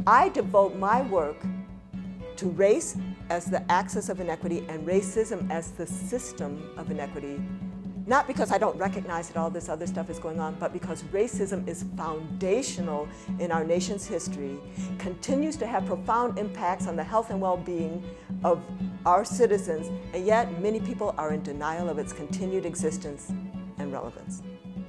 I devote my work to race as the axis of inequity and racism as the system of inequity, not because I don't recognize that all this other stuff is going on, but because racism is foundational in our nation's history, continues to have profound impacts on the health and well-being of our citizens, and yet many people are in denial of its continued existence and relevance.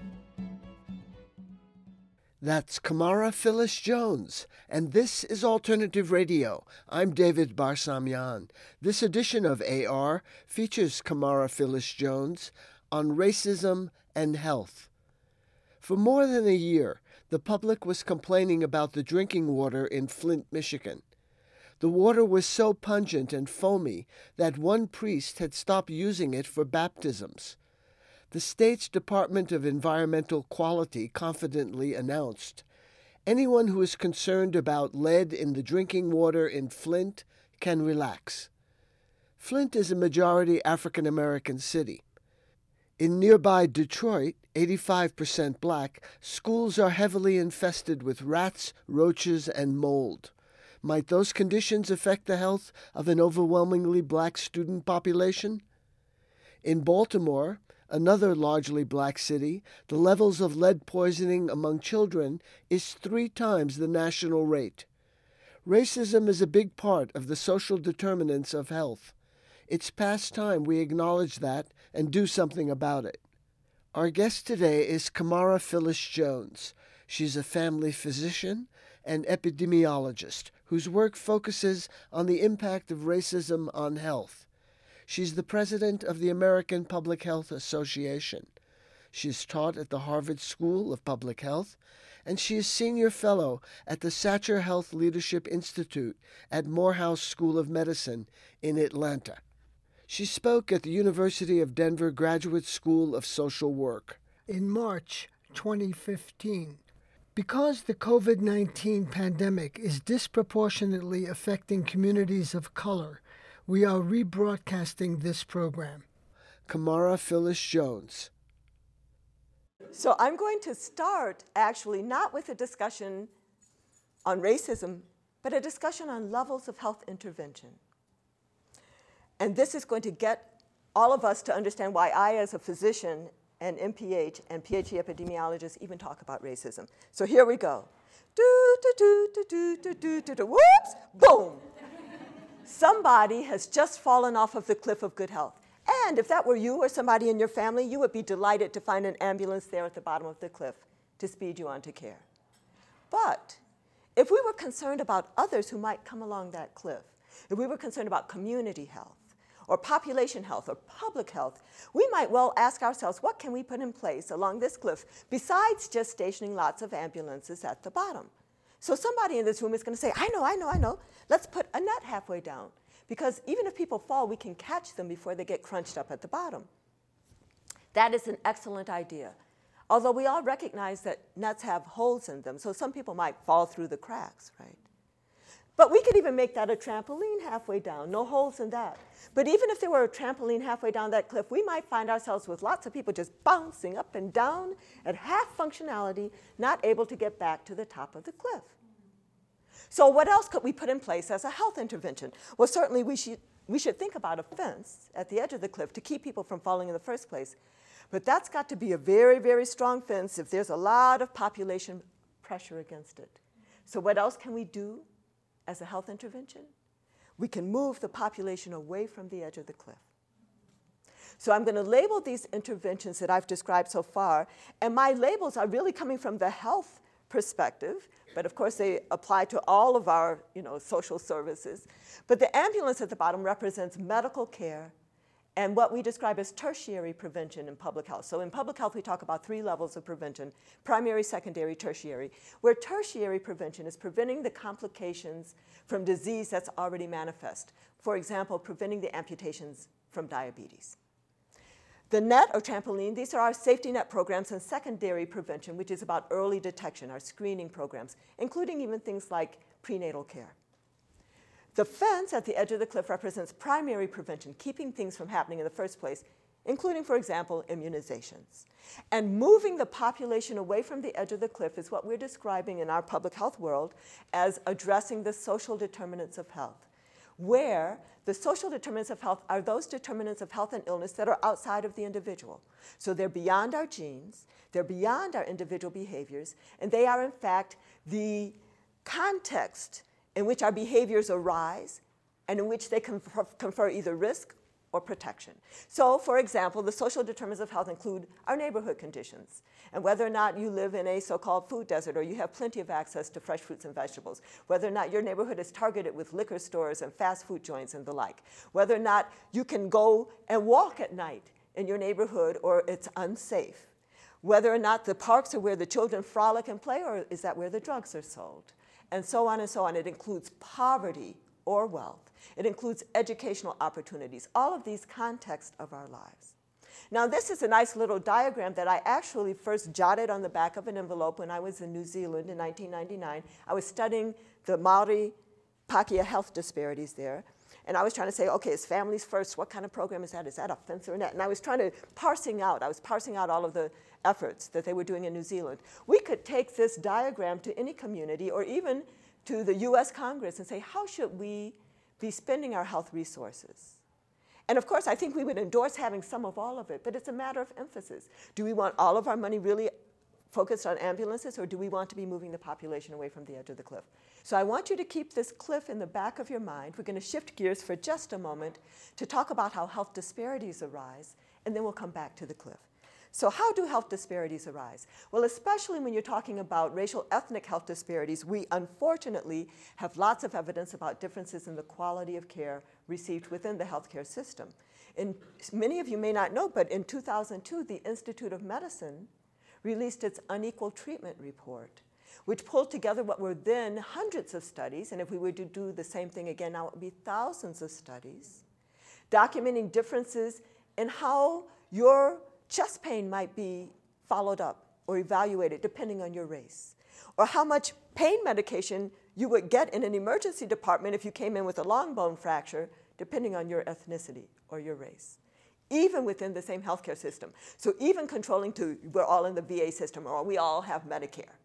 That's Kamara Phyllis Jones, and this is Alternative Radio. I'm David Barsamian. This edition of AR features Kamara Phyllis Jones on racism and health. For more than a year, the public was complaining about the drinking water in Flint, Michigan. The water was so pungent and foamy that one priest had stopped using it for baptisms. The state's Department of Environmental Quality confidently announced, "Anyone who is concerned about lead in the drinking water in Flint can relax." Flint is a majority African American city. In nearby Detroit, 85% black, schools are heavily infested with rats, roaches, and mold. Might those conditions affect the health of an overwhelmingly black student population? In Baltimore, another largely black city, the levels of lead poisoning among children is 3 times the national rate. Racism is a big part of the social determinants of health. It's past time we acknowledge that and do something about it. Our guest today is Kamara Phyllis Jones. She's a family physician and epidemiologist whose work focuses on the impact of racism on health. She's the president of the American Public Health Association. She's taught at the Harvard School of Public Health, and she is senior fellow at the Satcher Health Leadership Institute at Morehouse School of Medicine in Atlanta. She spoke at the University of Denver Graduate School of Social Work. In March 2015, because the COVID-19 pandemic is disproportionately affecting communities of color, we are rebroadcasting this program. Kamara Phyllis Jones. So I'm going to start actually not with a discussion on racism, but a discussion on levels of health intervention. And this is going to get all of us to understand why I, as a physician and MPH and PhD epidemiologist, even talk about racism. So here we go. Whoops, boom. Somebody has just fallen off of the cliff of good health. And if that were you or somebody in your family, you would be delighted to find an ambulance there at the bottom of the cliff to speed you on to care. But if we were concerned about others who might come along that cliff, if we were concerned about community health or population health or public health, we might well ask ourselves, what can we put in place along this cliff besides just stationing lots of ambulances at the bottom? So somebody in this room is going to say, I know. Let's put a net halfway down. Because even if people fall, we can catch them before they get crunched up at the bottom. That is an excellent idea. Although we all recognize that nets have holes in them, so some people might fall through the cracks, right? But we could even make that a trampoline halfway down, no holes in that. But even if there were a trampoline halfway down that cliff, we might find ourselves with lots of people just bouncing up and down at half functionality, not able to get back to the top of the cliff. So what else could we put in place as a health intervention? Well, certainly we should think about a fence at the edge of the cliff to keep people from falling in the first place. But that's got to be a very, very strong fence if there's a lot of population pressure against it. So what else can we do as a health intervention? We can move the population away from the edge of the cliff. So I'm going to label these interventions that I've described so far, and my labels are really coming from the health perspective, but of course they apply to all of our social services. But the ambulance at the bottom represents medical care and what we describe as tertiary prevention in public health. So in public health, we talk about 3 levels of prevention: primary, secondary, tertiary, where tertiary prevention is preventing the complications from disease that's already manifest. For example, preventing the amputations from diabetes. The net or trampoline, these are our safety net programs, and secondary prevention, which is about early detection, our screening programs, including even things like prenatal care. The fence at the edge of the cliff represents primary prevention, keeping things from happening in the first place, including, for example, immunizations. And moving the population away from the edge of the cliff is what we're describing in our public health world as addressing the social determinants of health, where the social determinants of health are those determinants of health and illness that are outside of the individual. So they're beyond our genes, they're beyond our individual behaviors, and they are, in fact, the context in which our behaviors arise and in which they confer either risk or protection. So, for example, the social determinants of health include our neighborhood conditions and whether or not you live in a so-called food desert or you have plenty of access to fresh fruits and vegetables, whether or not your neighborhood is targeted with liquor stores and fast food joints and the like, whether or not you can go and walk at night in your neighborhood or it's unsafe, whether or not the parks are where the children frolic and play or is that where the drugs are sold, and so on and so on. It includes poverty or wealth. It includes educational opportunities, all of these contexts of our lives. Now, this is a nice little diagram that I actually first jotted on the back of an envelope when I was in New Zealand in 1999. I was studying the Maori Pakeha health disparities there. And I was trying to say, okay, is families first? What kind of program is that? Is that a fence or a net? And I was parsing out all of the efforts that they were doing in New Zealand. We could take this diagram to any community or even to the US Congress and say, how should we be spending our health resources? And of course, I think we would endorse having some of all of it, but it's a matter of emphasis. Do we want all of our money really focused on ambulances, or do we want to be moving the population away from the edge of the cliff? So I want you to keep this cliff in the back of your mind. We're going to shift gears for just a moment to talk about how health disparities arise, and then we'll come back to the cliff. So how do health disparities arise? Well, especially when you're talking about racial ethnic health disparities, we unfortunately have lots of evidence about differences in the quality of care received within the healthcare system. And many of you may not know, but in 2002, the Institute of Medicine released its unequal treatment report, which pulled together what were then hundreds of studies, and if we were to do the same thing again now, it would be thousands of studies, documenting differences in how your chest pain might be followed up or evaluated depending on your race, or how much pain medication you would get in an emergency department if you came in with a long bone fracture depending on your ethnicity or your race, even within the same healthcare system. So even controlling to, we're all in the VA system or we all have Medicare.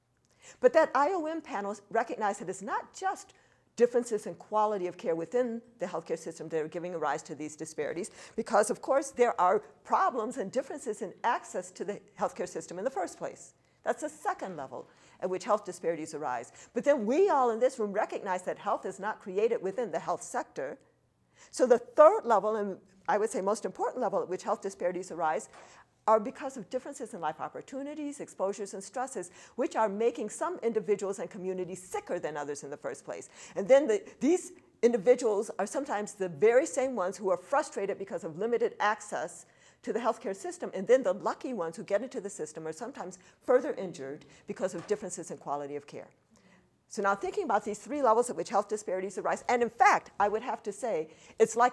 But that IOM panel recognized that it's not just differences in quality of care within the healthcare system that are giving rise to these disparities, because of course there are problems and differences in access to the healthcare system in the first place. That's the second level at which health disparities arise. But then we all in this room recognize that health is not created within the health sector. So the third level, and I would say most important level at which health disparities arise, are because of differences in life opportunities, exposures, and stresses, which are making some individuals and communities sicker than others in the first place. And then these individuals are sometimes the very same ones who are frustrated because of limited access to the healthcare system, and then the lucky ones who get into the system are sometimes further injured because of differences in quality of care. So now thinking about these three levels at which health disparities arise, and in fact, I would have to say, it's like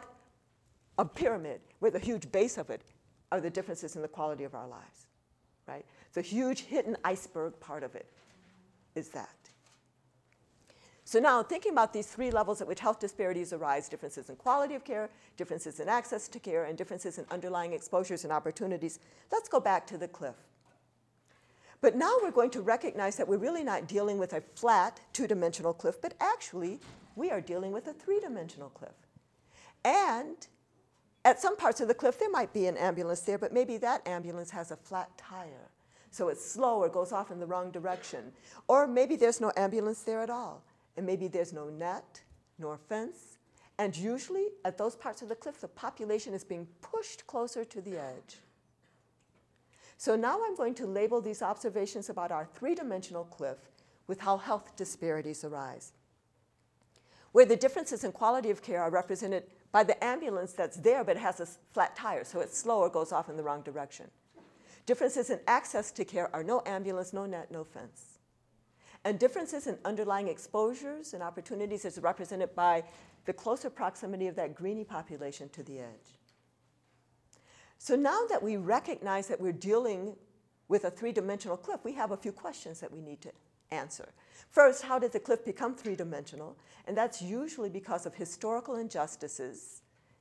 a pyramid where the huge base of it are the differences in the quality of our lives, right? The huge hidden iceberg part of it is that. So now thinking about these three levels at which health disparities arise, differences in quality of care, differences in access to care, and differences in underlying exposures and opportunities, let's go back to the cliff. But now we're going to recognize that we're really not dealing with a flat two-dimensional cliff, but actually we are dealing with a three-dimensional cliff. And at some parts of the cliff, there might be an ambulance there, but maybe that ambulance has a flat tire. So it's slow or goes off in the wrong direction. Or maybe there's no ambulance there at all. And maybe there's no net, nor fence. And usually, at those parts of the cliff, the population is being pushed closer to the edge. So now I'm going to label these observations about our three-dimensional cliff with how health disparities arise, where the differences in quality of care are represented by the ambulance that's there but it has a flat tire, so it's slow or goes off in the wrong direction. Differences in access to care are no ambulance, no net, no fence. And differences in underlying exposures and opportunities is represented by the closer proximity of that greenie population to the edge. So now that we recognize that we're dealing with a three-dimensional cliff, we have a few questions that we need to answer. First, how did the cliff become three-dimensional? And that's usually because of historical injustices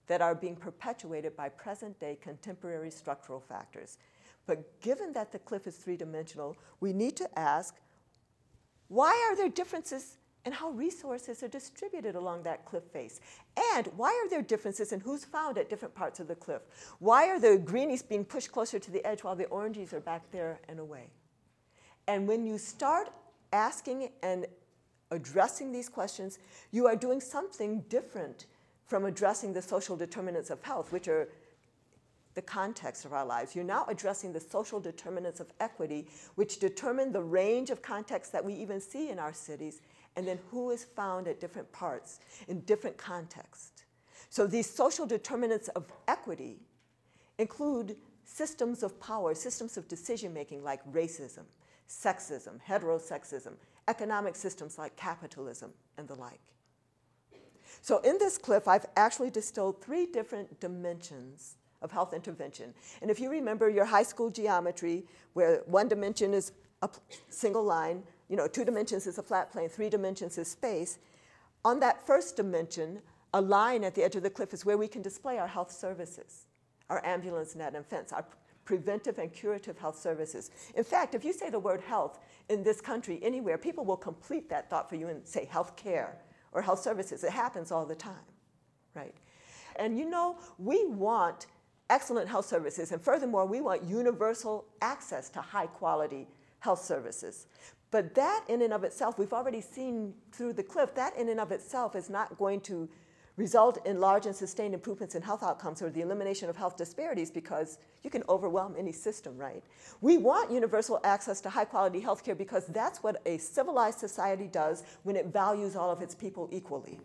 that are being perpetuated by present-day contemporary structural factors. But given that the cliff is three-dimensional, we need to ask, why are there differences in how resources are distributed along that cliff face? And why are there differences in who's found at different parts of the cliff? Why are the greenies being pushed closer to the edge while the oranges are back there and away? And when you start asking and addressing these questions, you are doing something different from addressing the social determinants of health, which are the context of our lives. You're now addressing the social determinants of equity, which determine the range of contexts that we even see in our cities, and then who is found at different parts in different contexts. So these social determinants of equity include systems of power, systems of decision-making like racism, sexism, heterosexism, economic systems like capitalism, and the like. So in this cliff, I've actually distilled 3 different dimensions of health intervention. And if you remember your high school geometry, where 1 dimension is a single line, 2 dimensions is a flat plane, 3 dimensions is space, on that first dimension, a line at the edge of the cliff is where we can display our health services, our ambulance, net, and fence, our preventive and curative health services. In fact, if you say the word health in this country, anywhere, people will complete that thought for you and say health care or health services. It happens all the time, right? And we want excellent health services, and furthermore, we want universal access to high quality health services. But that in and of itself, we've already seen through the cliff, that in and of itself is not going to result in large and sustained improvements in health outcomes or the elimination of health disparities, because you can overwhelm any system, right? We want universal access to high quality health care because that's what a civilized society does when it values all of its people equally.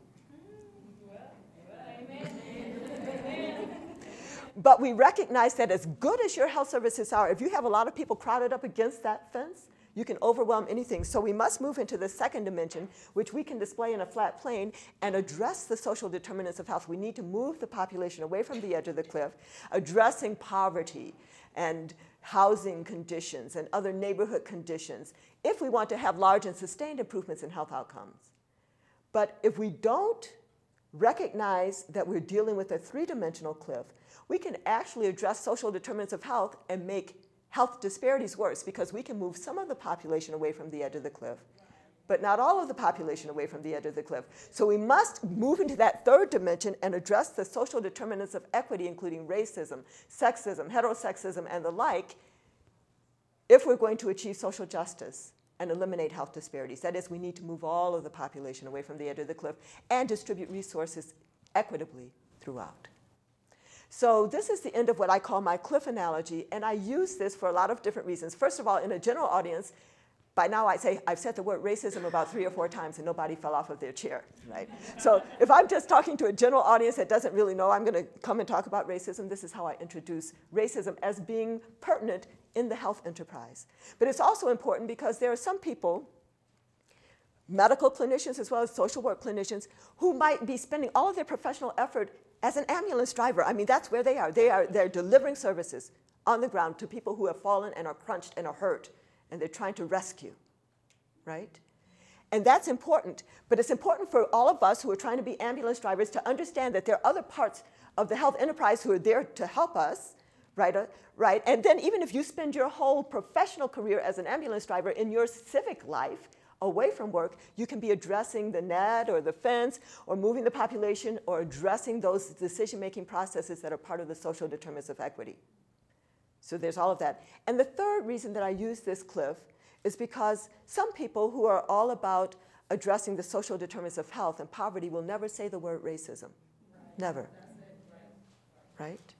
But we recognize that as good as your health services are, if you have a lot of people crowded up against that fence, you can overwhelm anything. So we must move into the second dimension, which we can display in a flat plane and address the social determinants of health. We need to move the population away from the edge of the cliff, addressing poverty and housing conditions and other neighborhood conditions if we want to have large and sustained improvements in health outcomes. But if we don't recognize that we're dealing with a 3-dimensional cliff, we can actually address social determinants of health and make health disparities worse, because we can move some of the population away from the edge of the cliff, but not all of the population away from the edge of the cliff. So we must move into that 3rd dimension and address the social determinants of equity, including racism, sexism, heterosexism, and the like, if we're going to achieve social justice and eliminate health disparities. That is, we need to move all of the population away from the edge of the cliff and distribute resources equitably throughout. So this is the end of what I call my cliff analogy, and I use this for a lot of different reasons. First of all, in a general audience, by now I've said the word racism about 3 or 4 times and nobody fell off of their chair, right? So if I'm just talking to a general audience that doesn't really know I'm going to come and talk about racism, this is how I introduce racism as being pertinent in the health enterprise. But it's also important because there are some people, medical clinicians as well as social work clinicians, who might be spending all of their professional effort as an ambulance driver. I mean, that's where they are. They're delivering services on the ground to people who have fallen and are crunched and are hurt, and they're trying to rescue, right? And that's important, but it's important for all of us who are trying to be ambulance drivers to understand that there are other parts of the health enterprise who are there to help us, right? And then even if you spend your whole professional career as an ambulance driver, in your civic life, away from work, you can be addressing the net or the fence or moving the population or addressing those decision-making processes that are part of the social determinants of equity. So there's all of that. And the third reason that I use this cliff is because some people who are all about addressing the social determinants of health and poverty will never say the word racism. Right. Never. Right?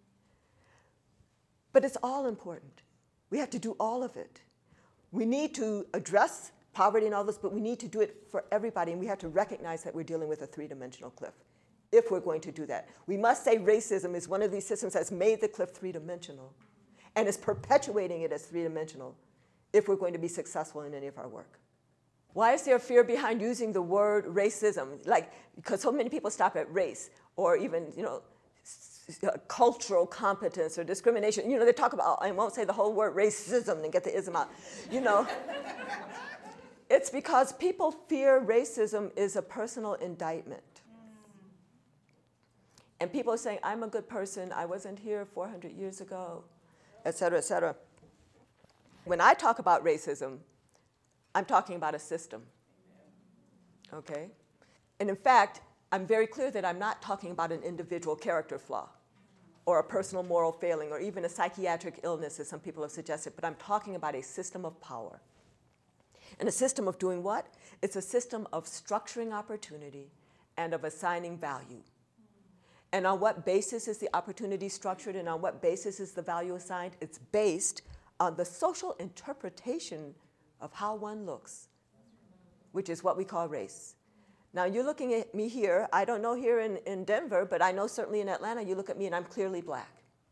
But it's all important. We have to do all of it. We need to address poverty and all this, but we need to do it for everybody, and we have to recognize that we're dealing with a 3-dimensional cliff if we're going to do that. We must say racism is one of these systems that's made the cliff 3-dimensional and is perpetuating it as 3-dimensional if we're going to be successful in any of our work. Why is there fear behind using the word racism? Because so many people stop at race, or even, cultural competence or discrimination. They talk about, I won't say the whole word racism and get the ism out, It's because people fear racism is a personal indictment. And people are saying, I'm a good person, I wasn't here 400 years ago, et cetera, et cetera. When I talk about racism, I'm talking about a system, okay? And in fact, I'm very clear that I'm not talking about an individual character flaw or a personal moral failing or even a psychiatric illness, as some people have suggested, but I'm talking about a system of power. And a system of doing what? It's a system of structuring opportunity and of assigning value. And on what basis is the opportunity structured and on what basis is the value assigned? It's based on the social interpretation of how one looks, which is what we call race. Now, you're looking at me here. I don't know here in Denver, but I know certainly in Atlanta, you look at me and I'm clearly black.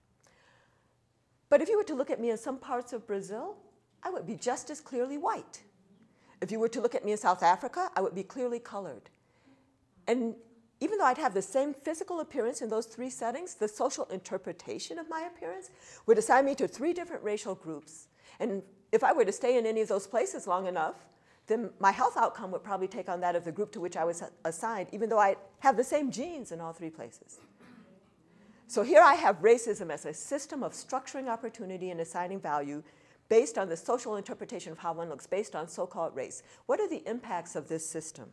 But if you were to look at me in some parts of Brazil, I would be just as clearly white. If you were to look at me in South Africa, I would be clearly colored. And even though I'd have the same physical appearance in those three settings, the social interpretation of my appearance would assign me to three different racial groups. And if I were to stay in any of those places long enough, then my health outcome would probably take on that of the group to which I was assigned, even though I have the same genes in all three places. So here I have racism as a system of structuring opportunity and assigning value based on the social interpretation of how one looks, based on so-called race. What are the impacts of this system?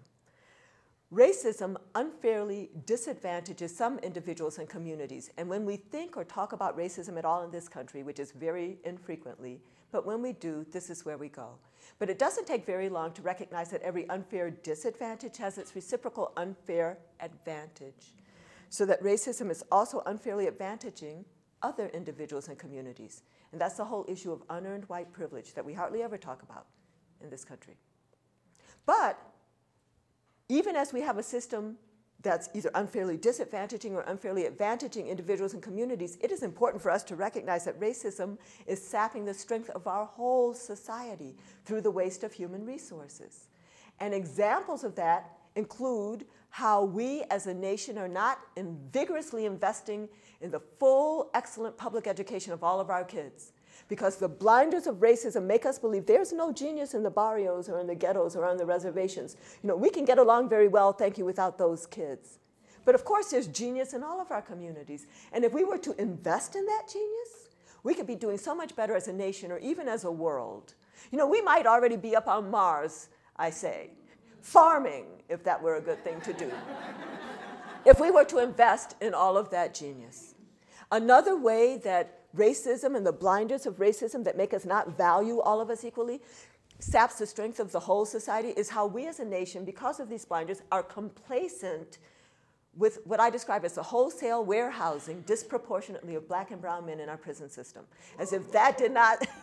Racism unfairly disadvantages some individuals and communities. And when we think or talk about racism at all in this country, which is very infrequently, but when we do, this is where we go. But it doesn't take very long to recognize that every unfair disadvantage has its reciprocal unfair advantage. So that racism is also unfairly advantaging other individuals and communities. And that's the whole issue of unearned white privilege that we hardly ever talk about in this country. But even as we have a system that's either unfairly disadvantaging or unfairly advantaging individuals and communities, it is important for us to recognize that racism is sapping the strength of our whole society through the waste of human resources. And examples of that include how we as a nation are not vigorously investing in the full, excellent public education of all of our kids. Because the blinders of racism make us believe there's no genius in the barrios or in the ghettos or on the reservations. You know, we can get along very well, thank you, without those kids. But of course, there's genius in all of our communities. And if we were to invest in that genius, we could be doing so much better as a nation or even as a world. You know, we might already be up on Mars, I say, farming, if that were a good thing to do, if we were to invest in all of that genius. Another way that racism and the blinders of racism that make us not value all of us equally saps the strength of the whole society is how we as a nation, because of these blinders, are complacent with what I describe as the wholesale warehousing disproportionately of black and brown men in our prison system. As if that did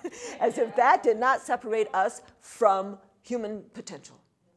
not separate us from human potential.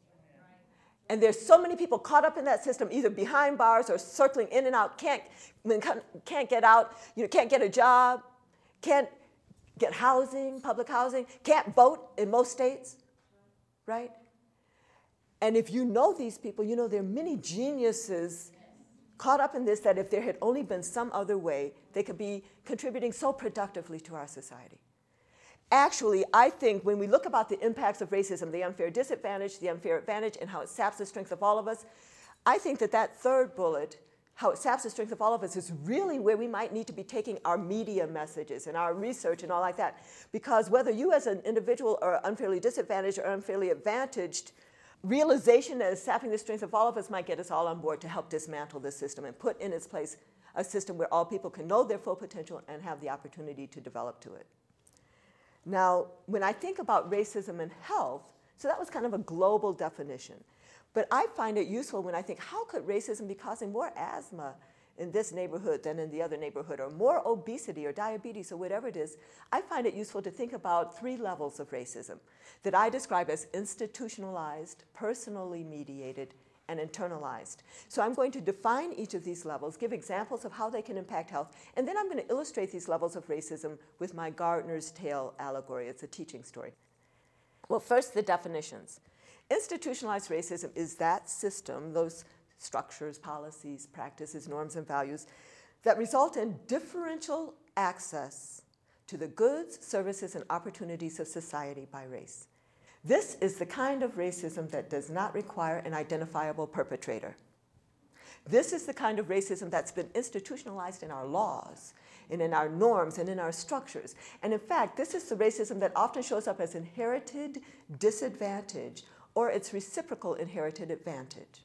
And there's so many people caught up in that system, either behind bars or circling in and out, can't get out, can't get a job, can't get housing, public housing, can't vote in most states, right? And if you know these people, you know there are many geniuses caught up in this that if there had only been some other way, they could be contributing so productively to our society. Actually, I think when we look about the impacts of racism, the unfair disadvantage, the unfair advantage, and how it saps the strength of all of us, I think that third bullet, how it saps the strength of all of us, is really where we might need to be taking our media messages and our research and all like that. Because whether you as an individual are unfairly disadvantaged or unfairly advantaged, realization that is sapping the strength of all of us might get us all on board to help dismantle this system and put in its place a system where all people can know their full potential and have the opportunity to develop to it. Now, when I think about racism and health, so that was kind of a global definition. But I find it useful when I think, how could racism be causing more asthma in this neighborhood than in the other neighborhood, or more obesity or diabetes or whatever it is? I find it useful to think about three levels of racism that I describe as institutionalized, personally mediated, and internalized. So I'm going to define each of these levels, give examples of how they can impact health, and then I'm going to illustrate these levels of racism with my Gardner's Tale allegory. It's a teaching story. Well, first, the definitions. Institutionalized racism is that system, those structures, policies, practices, norms, and values that result in differential access to the goods, services, and opportunities of society by race. This is the kind of racism that does not require an identifiable perpetrator. This is the kind of racism that's been institutionalized in our laws and in our norms and in our structures. And in fact, this is the racism that often shows up as inherited disadvantage or its reciprocal inherited advantage.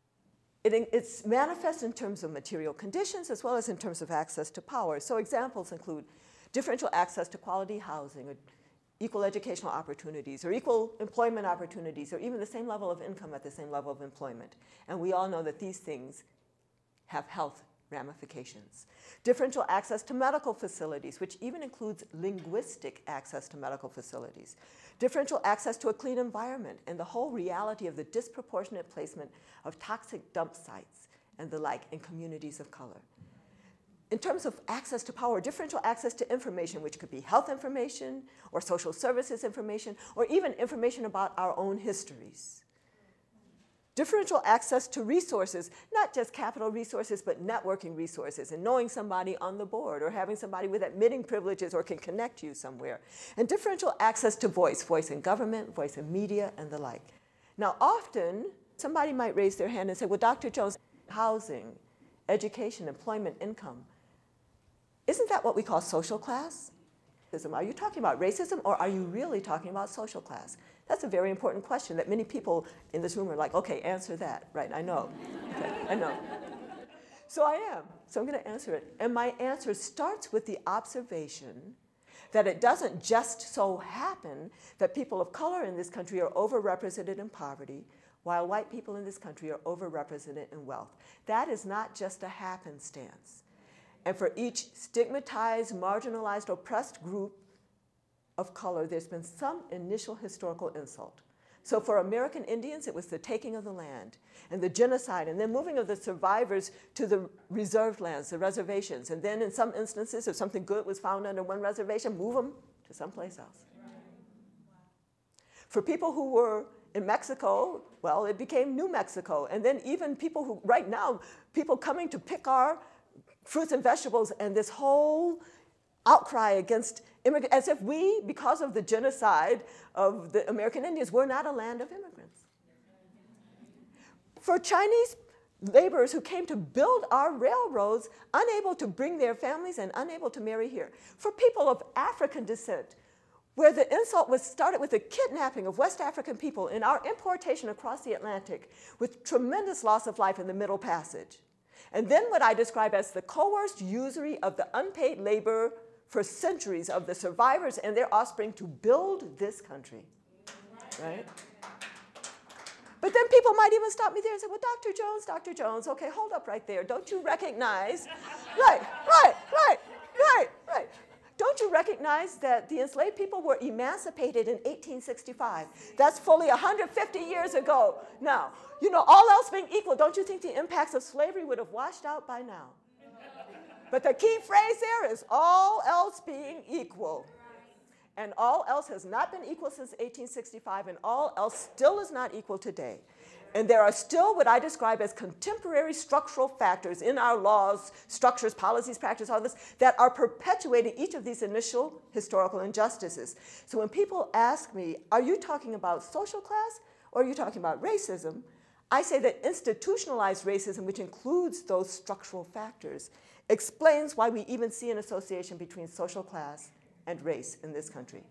It's manifest in terms of material conditions as well as in terms of access to power. So examples include differential access to quality housing, or equal educational opportunities, or equal employment opportunities, or even the same level of income at the same level of employment. And we all know that these things have health ramifications. Differential access to medical facilities, which even includes linguistic access to medical facilities. Differential access to a clean environment, and the whole reality of the disproportionate placement of toxic dump sites and the like in communities of color. In terms of access to power, differential access to information, which could be health information or social services information, or even information about our own histories. Differential access to resources, not just capital resources, but networking resources, and knowing somebody on the board, or having somebody with admitting privileges or can connect you somewhere. And differential access to voice in government, voice in media, and the like. Now, often, somebody might raise their hand and say, well, Dr. Jones, housing, education, employment, income, isn't that what we call social class? Are you talking about racism, or are you really talking about social class? That's a very important question that many people in this room are like, okay, answer that. Right, I know. Okay, I know. So I am. So I'm going to answer it. And my answer starts with the observation that it doesn't just so happen that people of color in this country are overrepresented in poverty, while white people in this country are overrepresented in wealth. That is not just a happenstance. And for each stigmatized, marginalized, oppressed group of color, there's been some initial historical insult. So for American Indians, it was the taking of the land and the genocide, and then moving of the survivors to the reserved lands, the reservations. And then in some instances, if something good was found under one reservation, move them to someplace else. For people who were in Mexico, well, it became New Mexico. And then even people who, right now, people coming to pick our fruits and vegetables, and this whole outcry against immigrants, as if we, because of the genocide of the American Indians, we're not a land of immigrants. For Chinese laborers who came to build our railroads, unable to bring their families and unable to marry here. For people of African descent, where the insult was started with the kidnapping of West African people and our importation across the Atlantic with tremendous loss of life in the Middle Passage. And then what I describe as the coerced usury of the unpaid labor for centuries of the survivors and their offspring to build this country, right? But then people might even stop me there and say, well, Dr. Jones, okay, hold up right there. Don't you recognize, right. Don't you recognize that the enslaved people were emancipated in 1865? That's fully 150 years ago. Now, all else being equal, don't you think the impacts of slavery would have washed out by now? But the key phrase there is all else being equal. And all else has not been equal since 1865, and all else still is not equal today. And there are still what I describe as contemporary structural factors in our laws, structures, policies, practice, all this, that are perpetuating each of these initial historical injustices. So when people ask me, are you talking about social class or are you talking about racism? I say that institutionalized racism, which includes those structural factors, explains why we even see an association between social class and race in this country.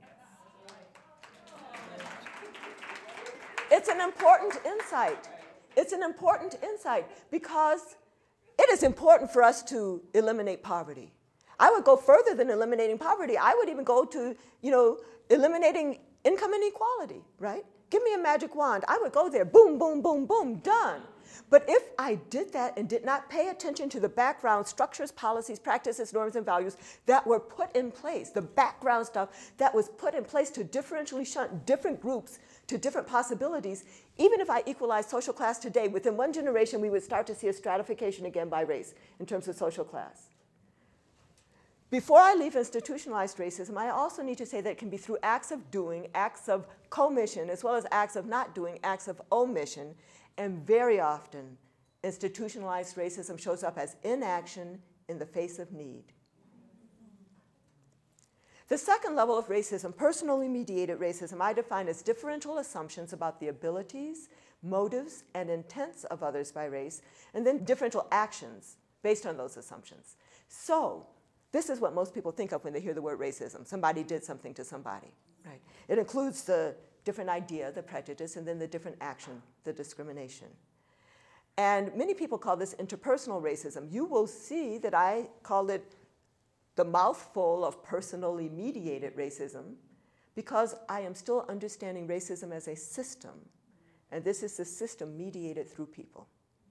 It's an important insight. It's an important insight because it is important for us to eliminate poverty. I would go further than eliminating poverty. I would even go to, eliminating income inequality, right? Give me a magic wand. I would go there, boom, boom, boom, boom, done. But if I did that and did not pay attention to the background structures, policies, practices, norms, and values that were put in place, the background stuff that was put in place to differentially shunt different groups to different possibilities, even if I equalize social class today, within one generation we would start to see a stratification again by race in terms of social class. Before I leave institutionalized racism, I also need to say that it can be through acts of doing, acts of commission, as well as acts of not doing, acts of omission. And very often, institutionalized racism shows up as inaction in the face of need. The second level of racism, personally mediated racism, I define as differential assumptions about the abilities, motives, and intents of others by race, and then differential actions based on those assumptions. So this is what most people think of when they hear the word racism. Somebody did something to somebody, right? It includes the different idea, the prejudice, and then the different action, the discrimination. And many people call this interpersonal racism. You will see that I call it the mouthful of personally mediated racism because I am still understanding racism as a system, and this is the system mediated through people.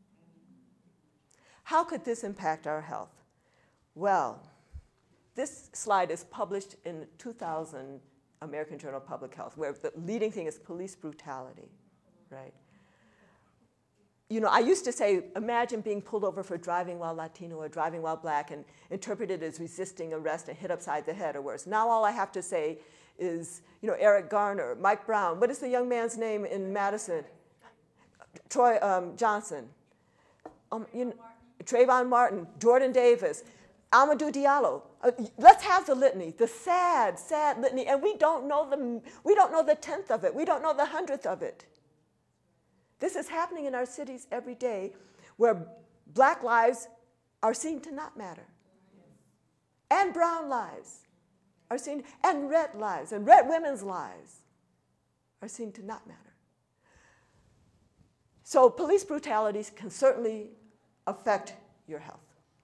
How could this impact our health? Well, this slide is published in 2000 American Journal of Public Health, where the leading thing is police brutality, right? You know, I used to say, imagine being pulled over for driving while Latino or driving while black and interpreted as resisting arrest and hit upside the head or worse. Now all I have to say is, you know, Eric Garner, Mike Brown, what is the young man's name in Madison? Troy Johnson, Trayvon Martin, Jordan Davis, Amadou Diallo. Let's have the litany, the sad, sad litany, and we don't know the 10th of it. We don't know the 100th of it. This is happening in our cities every day where black lives are seen to not matter. And brown lives are seen, and red lives, and red women's lives are seen to not matter. So police brutalities can certainly affect your health.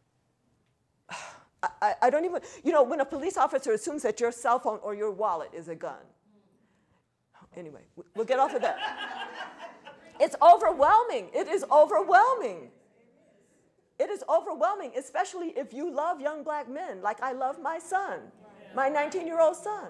I don't even, you know, when a police officer assumes that your cell phone or your wallet is a gun. Anyway, we'll get off of that. It's overwhelming. It is overwhelming. It is overwhelming, especially if you love young black men, like I love my son, my 19-year-old son.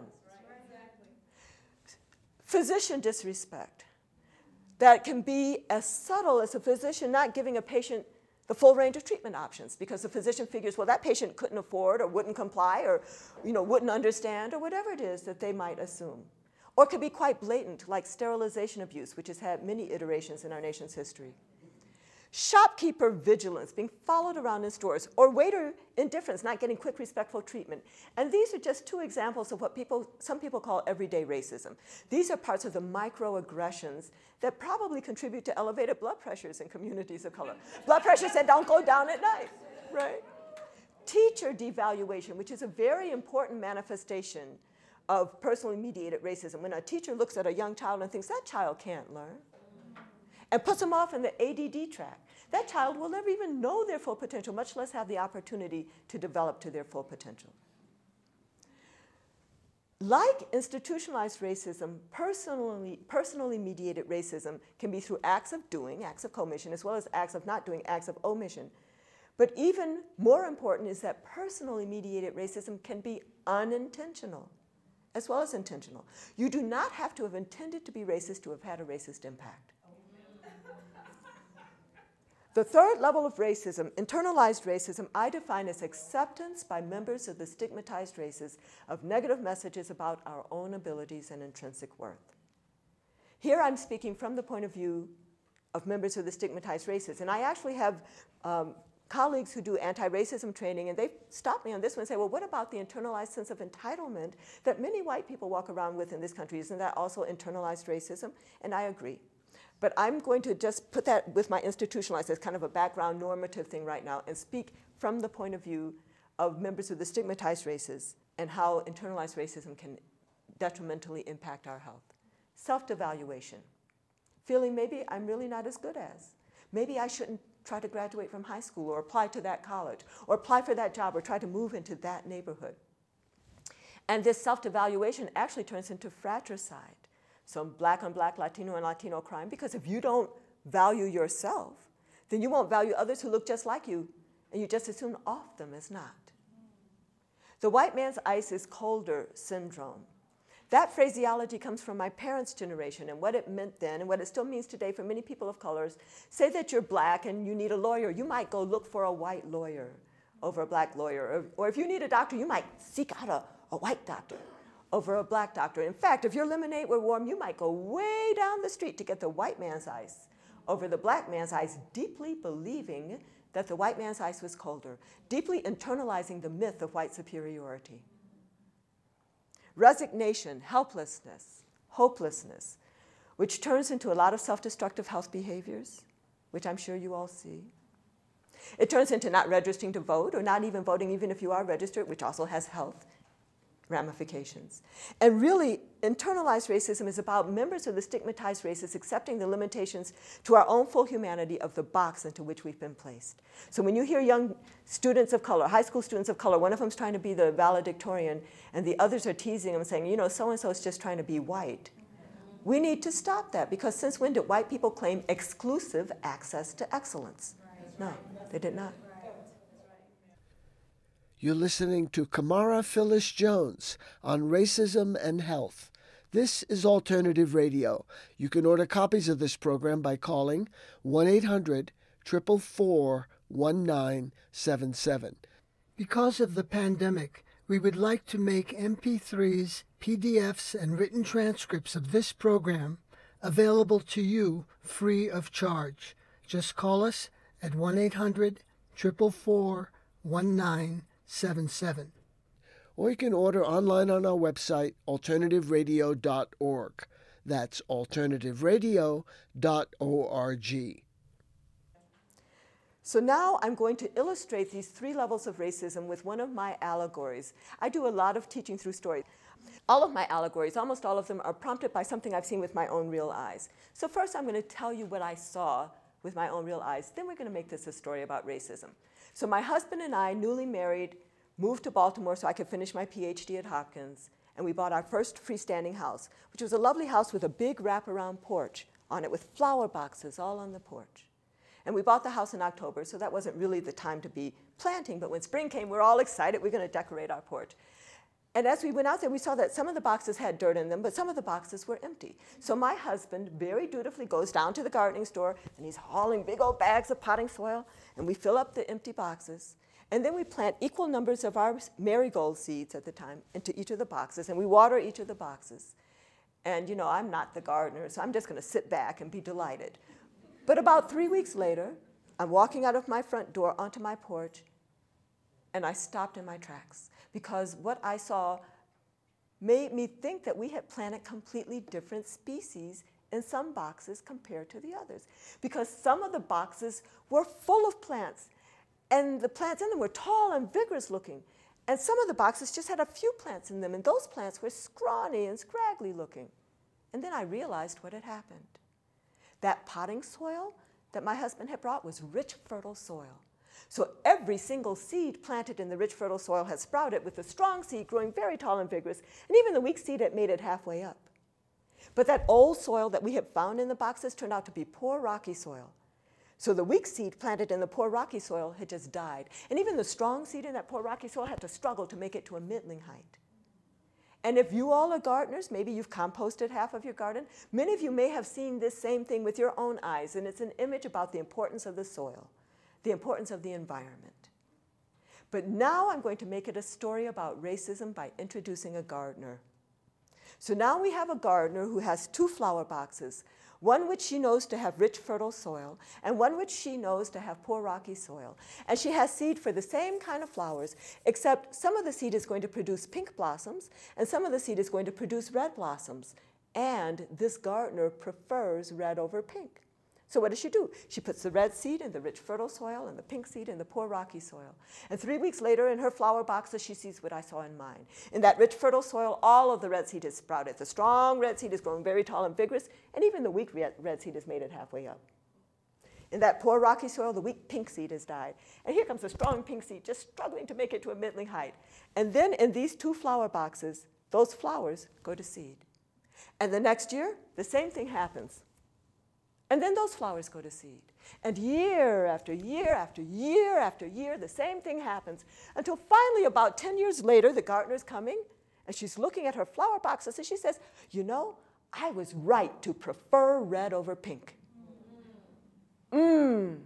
Physician disrespect. That can be as subtle as a physician not giving a patient the full range of treatment options because the physician figures, well, that patient couldn't afford or wouldn't comply or, you know, wouldn't understand or whatever it is that they might assume. Or it could be quite blatant, like sterilization abuse, which has had many iterations in our nation's history. Shopkeeper vigilance, being followed around in stores, or waiter indifference, not getting quick, respectful treatment. And these are just two examples of what some people call everyday racism. These are parts of the microaggressions that probably contribute to elevated blood pressures in communities of color. Blood pressures that don't go down at night, right? Teacher devaluation, which is a very important manifestation of personally mediated racism. When a teacher looks at a young child and thinks, that child can't learn, and puts them off in the ADD track, that child will never even know their full potential, much less have the opportunity to develop to their full potential. Like institutionalized racism, personally mediated racism can be through acts of doing, acts of commission, as well as acts of not doing, acts of omission. But even more important is that personally mediated racism can be unintentional, as well as intentional. You do not have to have intended to be racist to have had a racist impact. The third level of racism, internalized racism, I define as acceptance by members of the stigmatized races of negative messages about our own abilities and intrinsic worth. Here I'm speaking from the point of view of members of the stigmatized races, and I actually have colleagues who do anti-racism training, and they stop me on this one and say, well, what about the internalized sense of entitlement that many white people walk around with in this country? Isn't that also internalized racism? And I agree. But I'm going to just put that with my institutionalized as kind of a background normative thing right now and speak from the point of view of members of the stigmatized races and how internalized racism can detrimentally impact our health. Self-devaluation, feeling maybe I'm really not as good as. Maybe I shouldn't try to graduate from high school or apply to that college or apply for that job or try to move into that neighborhood. And this self-devaluation actually turns into fratricide. So black on black, Latino on Latino crime, because if you don't value yourself, then you won't value others who look just like you, and you just assume off them as not. The white man's ice is colder syndrome. That phraseology comes from my parents' generation and what it meant then and what it still means today for many people of colors. Say that you're black and you need a lawyer, you might go look for a white lawyer over a black lawyer. Or if you need a doctor, you might seek out a white doctor over a black doctor. In fact, if your lemonade were warm, you might go way down the street to get the white man's ice over the black man's ice, deeply believing that the white man's ice was colder, deeply internalizing the myth of white superiority. resignation, helplessness, hopelessness, which turns into a lot of self-destructive health behaviors, which I'm sure you all see. It turns into not registering to vote or not even voting even if you are registered, which also has health ramifications. And really, internalized racism is about members of the stigmatized races accepting the limitations to our own full humanity of the box into which we've been placed. So when you hear young students of color, high school students of color, one of them's trying to be the valedictorian and the others are teasing them saying, you know, so-and-so is just trying to be white. We need to stop that, because since when did white people claim exclusive access to excellence? No, they did not. You're listening to Kamara Phyllis Jones on racism and health. This is Alternative Radio. You can order copies of this program by calling 1-800-444-1977. Because of the pandemic, we would like to make MP3s, PDFs, and written transcripts of this program available to you free of charge. Just call us at 1-800-444-1977. Or you can order online on our website, alternativeradio.org. That's alternativeradio.org. So now I'm going to illustrate these 3 levels of racism with one of my allegories. I do a lot of teaching through stories. All of my allegories, almost all of them, are prompted by something I've seen with my own real eyes. So first I'm going to tell you what I saw with my own real eyes. Then we're going to make this a story about racism. So my husband and I, newly married, moved to Baltimore so I could finish my PhD at Hopkins, and we bought our first freestanding house, which was a lovely house with a big wraparound porch on it with flower boxes all on the porch. And we bought the house in October, so that wasn't really the time to be planting, but when spring came, we were all excited, we're going to decorate our porch. And as we went out there, we saw that some of the boxes had dirt in them, but some of the boxes were empty. So my husband very dutifully goes down to the gardening store, and he's hauling big old bags of potting soil, and we fill up the empty boxes. And then we plant equal numbers of our marigold seeds at the time into each of the boxes, and we water each of the boxes. And, you know, I'm not the gardener, so I'm just going to sit back and be delighted. But about 3 weeks later, I'm walking out of my front door onto my porch, and I stopped in my tracks, because what I saw made me think that we had planted completely different species in some boxes compared to the others. Because some of the boxes were full of plants, and the plants in them were tall and vigorous looking. And some of the boxes just had a few plants in them, and those plants were scrawny and scraggly looking. And then I realized what had happened. That potting soil that my husband had brought was rich, fertile soil. So every single seed planted in the rich, fertile soil had sprouted, with the strong seed growing very tall and vigorous, and even the weak seed had made it halfway up. But that old soil that we had found in the boxes turned out to be poor, rocky soil. So the weak seed planted in the poor, rocky soil had just died. And even the strong seed in that poor, rocky soil had to struggle to make it to a middling height. And if you all are gardeners, maybe you've composted half of your garden, many of you may have seen this same thing with your own eyes, and it's an image about the importance of the soil, the importance of the environment. But now I'm going to make it a story about racism by introducing a gardener. So now we have a gardener who has 2 flower boxes, one which she knows to have rich, fertile soil, and one which she knows to have poor, rocky soil. And she has seed for the same kind of flowers, except some of the seed is going to produce pink blossoms, and some of the seed is going to produce red blossoms. And this gardener prefers red over pink. So what does she do? She puts the red seed in the rich, fertile soil and the pink seed in the poor, rocky soil. And 3 weeks later, in her flower boxes, she sees what I saw in mine. In that rich, fertile soil, all of the red seed has sprouted. The strong red seed is growing very tall and vigorous, and even the weak red seed has made it halfway up. In that poor, rocky soil, the weak pink seed has died. And here comes the strong pink seed, just struggling to make it to a middling height. And then in these 2 flower boxes, those flowers go to seed. And the next year, the same thing happens. And then those flowers go to seed. And year after year after year after year, the same thing happens, until finally, about 10 years later, the gardener's coming, and she's looking at her flower boxes, and she says, you know, I was right to prefer red over pink. So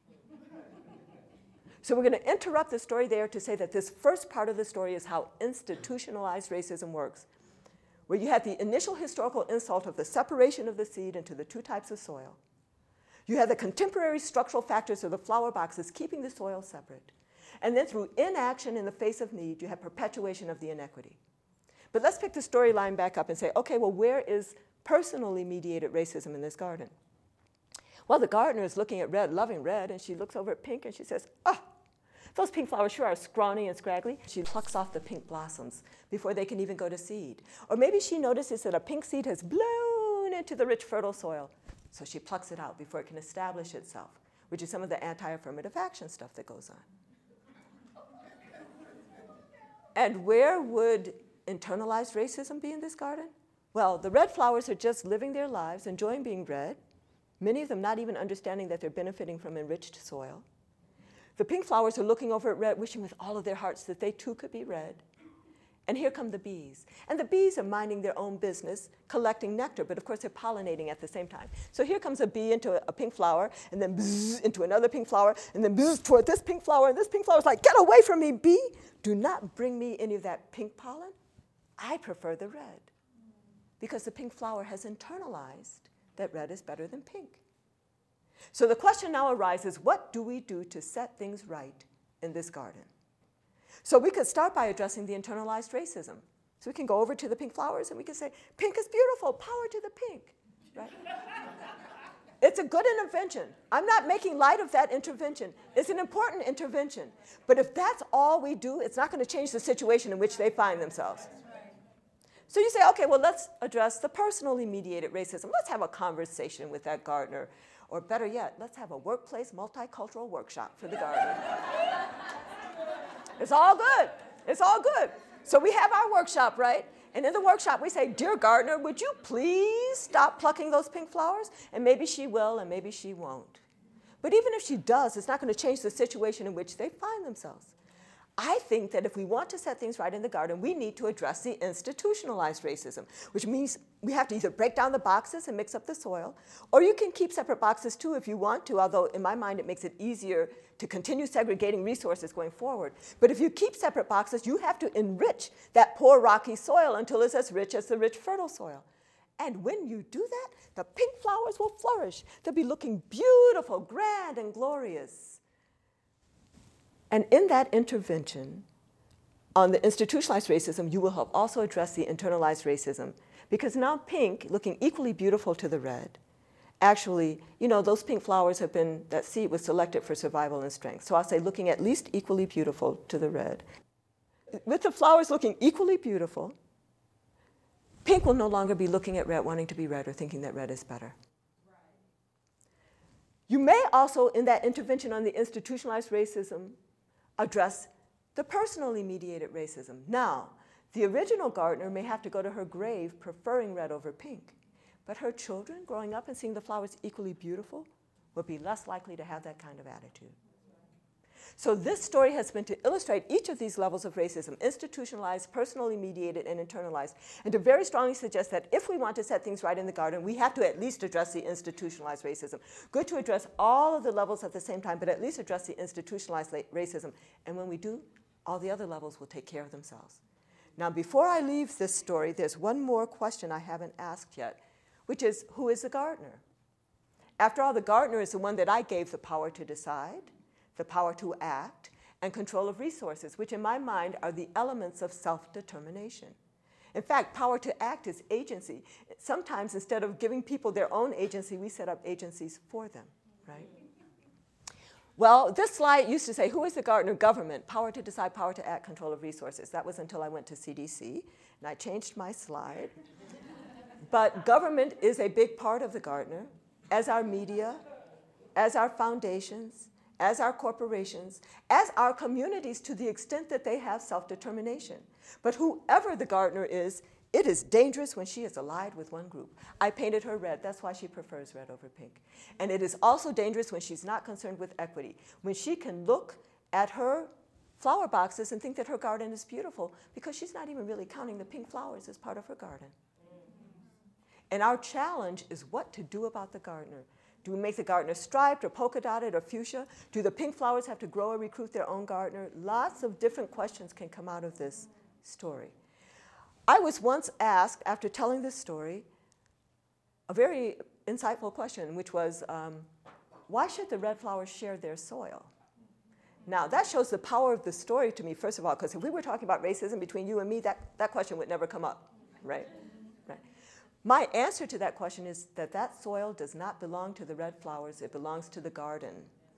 we're going to interrupt the story there to say that this first part of the story is how institutionalized racism works, where you had the initial historical insult of the separation of the seed into the 2 types of soil. You had the contemporary structural factors of the flower boxes keeping the soil separate. And then through inaction in the face of need, you had perpetuation of the inequity. But let's pick the storyline back up and say, okay, well, where is personally mediated racism in this garden? Well, the gardener is looking at red, loving red, and she looks over at pink and she says, oh, those pink flowers sure are scrawny and scraggly. She plucks off the pink blossoms before they can even go to seed. Or maybe she notices that a pink seed has blown into the rich, fertile soil. So she plucks it out before it can establish itself, which is some of the anti-affirmative action stuff that goes on. And where would internalized racism be in this garden? Well, the red flowers are just living their lives, enjoying being red, many of them not even understanding that they're benefiting from enriched soil. The pink flowers are looking over at red, wishing with all of their hearts that they too could be red. And here come the bees. And the bees are minding their own business, collecting nectar, but of course they're pollinating at the same time. So here comes a bee into a pink flower, and then bzzz into another pink flower, and then bzzz toward this pink flower, and this pink flower is like, get away from me, bee! Do not bring me any of that pink pollen. I prefer the red, because the pink flower has internalized that red is better than pink. So the question now arises, what do we do to set things right in this garden? So we could start by addressing the internalized racism. So we can go over to the pink flowers and we can say, pink is beautiful, power to the pink, right? It's a good intervention. I'm not making light of that intervention. It's an important intervention. But if that's all we do, it's not going to change the situation in which they find themselves. So you say, okay, well, let's address the personally mediated racism. Let's have a conversation with that gardener. Or better yet, let's have a workplace multicultural workshop for the gardener. It's all good. It's all good. So we have our workshop, right? And in the workshop, we say, dear gardener, would you please stop plucking those pink flowers? And maybe she will, and maybe she won't. But even if she does, it's not going to change the situation in which they find themselves. I think that if we want to set things right in the garden, we need to address the institutionalized racism, which means we have to either break down the boxes and mix up the soil, or you can keep separate boxes too if you want to, although in my mind it makes it easier to continue segregating resources going forward. But if you keep separate boxes, you have to enrich that poor rocky soil until it's as rich as the rich fertile soil. And when you do that, the pink flowers will flourish. They'll be looking beautiful, grand, and glorious. And in that intervention on the institutionalized racism, you will have also addressed the internalized racism. Because now pink, looking equally beautiful to the red, actually, you know, those pink flowers have been, that seed was selected for survival and strength. So I'll say looking at least equally beautiful to the red. With the flowers looking equally beautiful, pink will no longer be looking at red, wanting to be red, or thinking that red is better. You may also, in that intervention on the institutionalized racism, address the personally mediated racism. Now, the original gardener may have to go to her grave preferring red over pink, but her children growing up and seeing the flowers equally beautiful would be less likely to have that kind of attitude. So this story has been to illustrate each of these levels of racism, institutionalized, personally mediated, and internalized, and to very strongly suggest that if we want to set things right in the garden, we have to at least address the institutionalized racism. Good to address all of the levels at the same time, but at least address the institutionalized racism. And when we do, all the other levels will take care of themselves. Now, before I leave this story, there's one more question I haven't asked yet, which is, who is the gardener? After all, the gardener is the one that I gave the power to decide, the power to act, and control of resources, which in my mind are the elements of self-determination. In fact, power to act is agency. Sometimes instead of giving people their own agency, we set up agencies for them, right? Well, this slide used to say, who is the gardener? Government, power to decide, power to act, control of resources. That was until I went to CDC, and I changed my slide. But government is a big part of the gardener, as our media, as our foundations, as our corporations, as our communities, to the extent that they have self-determination. But whoever the gardener is, it is dangerous when she is allied with one group. I painted her red. That's why she prefers red over pink. And it is also dangerous when she's not concerned with equity, when she can look at her flower boxes and think that her garden is beautiful because she's not even really counting the pink flowers as part of her garden. And our challenge is what to do about the gardener. Do we make the gardener striped or polka dotted or fuchsia? Do the pink flowers have to grow or recruit their own gardener? Lots of different questions can come out of this story. I was once asked, after telling this story, a very insightful question, which was, why should the red flowers share their soil? Now, that shows the power of the story to me, first of all, because if we were talking about racism between you and me, that question would never come up, right? Right. My answer to that question is that that soil does not belong to the red flowers, it belongs to the garden.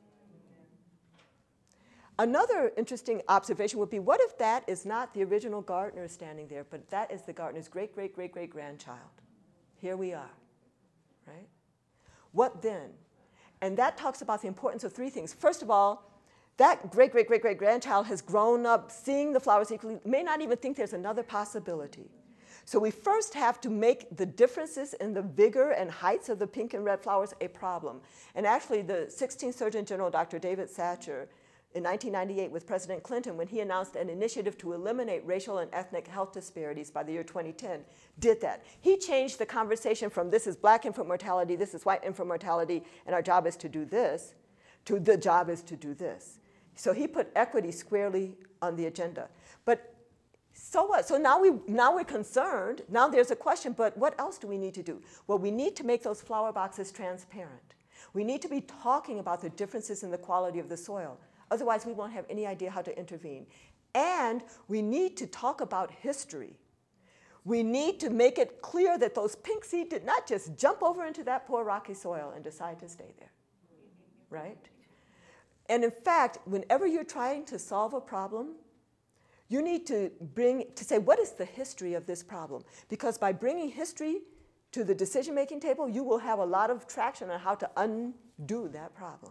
Another interesting observation would be, what if that is not the original gardener standing there, but that is the gardener's great-great-great-great-grandchild? Here we are, right? What then? And that talks about the importance of three things. First of all, that great-great-great-great-grandchild has grown up seeing the flowers equally, may not even think there's another possibility. So we first have to make the differences in the vigor and heights of the pink and red flowers a problem. And actually, the 16th Surgeon General, Dr. David Satcher, in 1998 with President Clinton, when he announced an initiative to eliminate racial and ethnic health disparities by the year 2010, did that. He changed the conversation from this is black infant mortality, this is white infant mortality, and our job is to do this, to the job is to do this. So he put equity squarely on the agenda. But so what? So now we're concerned. Now there's a question, but what else do we need to do? Well, we need to make those flower boxes transparent. We need to be talking about the differences in the quality of the soil. Otherwise, we won't have any idea how to intervene. And we need to talk about history. We need to make it clear that those pink seed did not just jump over into that poor rocky soil and decide to stay there, right? And in fact, whenever you're trying to solve a problem, you need to say, what is the history of this problem? Because by bringing history to the decision-making table, you will have a lot of traction on how to undo that problem.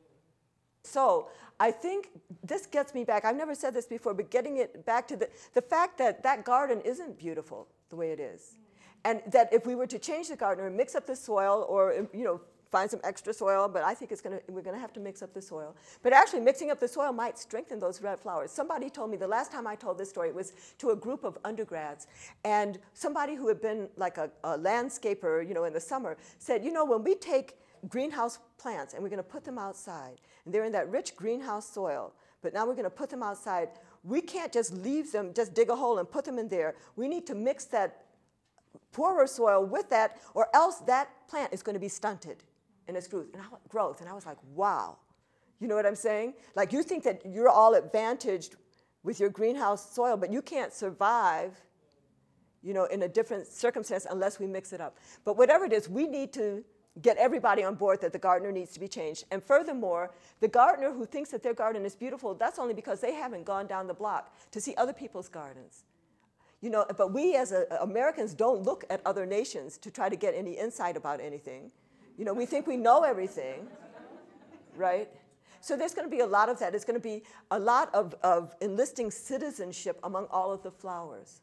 So I think this gets me back, I've never said this before, but getting it back to the fact that that garden isn't beautiful the way it is. And that if we were to change the garden or mix up the soil or, find some extra soil, but I think we're going to have to mix up the soil. But actually, mixing up the soil might strengthen those red flowers. Somebody told me, the last time I told this story, it was to a group of undergrads. And somebody who had been like a landscaper, in the summer, said, when we take greenhouse plants and we're going to put them outside, and they're in that rich greenhouse soil, but now we're going to put them outside, we can't just leave them, just dig a hole and put them in there. We need to mix that poorer soil with that, or else that plant is going to be stunted in its growth. And I was like, wow. You know what I'm saying? Like, you think that you're all advantaged with your greenhouse soil, but you can't survive, in a different circumstance unless we mix it up. But whatever it is, we need to get everybody on board that the gardener needs to be changed. And furthermore, the gardener who thinks that their garden is beautiful, that's only because they haven't gone down the block to see other people's gardens. But we as Americans don't look at other nations to try to get any insight about anything. We think we know everything, right? So there's going to be a lot of that. It's going to be a lot of enlisting citizenship among all of the flowers,